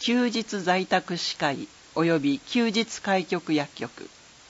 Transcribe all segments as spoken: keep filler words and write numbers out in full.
休日在宅歯科医及び休日開局薬局。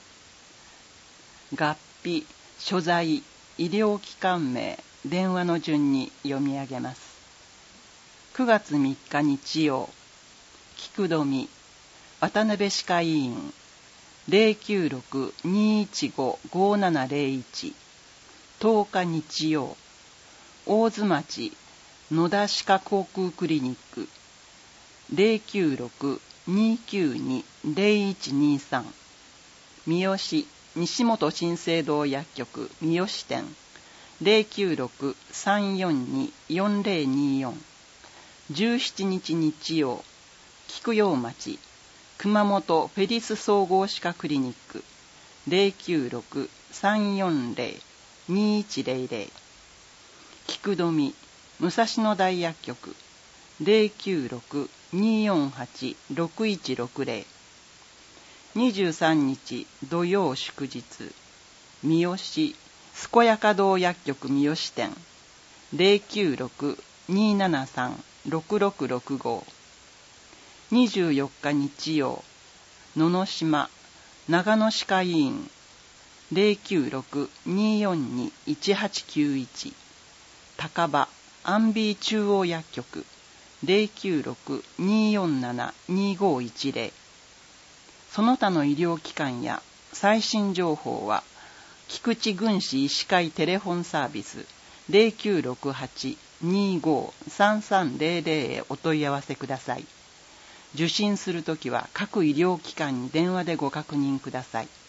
合併、所在、医療機関名、電話の順に読み上げます。くがつみっか日曜、菊富、渡辺歯科医院、ゼロきゅうろく にいちご ごななゼロいち、とおか日曜、大津町、野田歯科航空クリニック、ゼロきゅうろく にきゅうに ゼロいちにさん、三好、西本新生堂薬局三好店、ゼロきゅうろく さんよんに よんゼロによん、じゅうしちにち日曜、菊陽町、熊本フェリス総合歯科クリニック、ゼロきゅうろく さんよんゼロ にいちゼロゼロ、菊富、武蔵野大薬局、ゼロきゅうろく によんはち ろくいちろくゼロ、にじゅうさんにち土曜祝日、三好、健やか堂薬局三好店、ゼロきゅうろく にななさん ろくろくろくご、にじゅうよっか日曜、野々島、長野歯科医院、ゼロきゅうろく によんに いちはちきゅういち、高場、アンビー中央薬局、ゼロきゅうろく によんなな にごいちゼロ、その他の医療機関や最新情報は、菊池郡市医師会テレフォンサービスゼロきゅうろくはち にご さんさんゼロゼロへお問い合わせください。受診するときは各医療機関に電話でご確認ください。